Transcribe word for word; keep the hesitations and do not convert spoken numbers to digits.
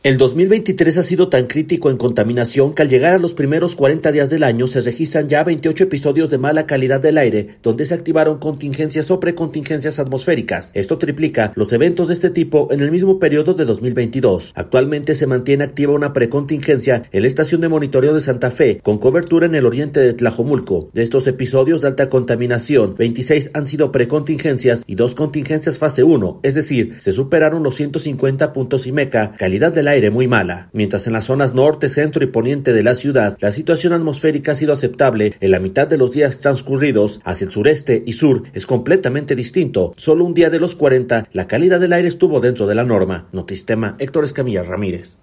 El dos mil veintitrés ha sido tan crítico en contaminación que al llegar a los primeros cuarenta días del año se registran ya veintiocho episodios de mala calidad del aire donde se activaron contingencias o precontingencias atmosféricas. Esto triplica los eventos de este tipo en el mismo periodo de dos mil veintidós. Actualmente se mantiene activa una precontingencia en la estación de monitoreo de Santa Fe con cobertura en el oriente de Tlajomulco. De estos episodios de alta contaminación, veintiséis han sido precontingencias y dos contingencias fase uno, es decir, se superaron los ciento cincuenta puntos I M E C A, calidad del aire muy mala. Mientras en las zonas norte, centro y poniente de la ciudad, la situación atmosférica ha sido aceptable, en la mitad de los días transcurridos, hacia el sureste y sur es completamente distinto. Solo un día de los cuarenta, la calidad del aire estuvo dentro de la norma. Notistema, Héctor Escamilla Ramírez.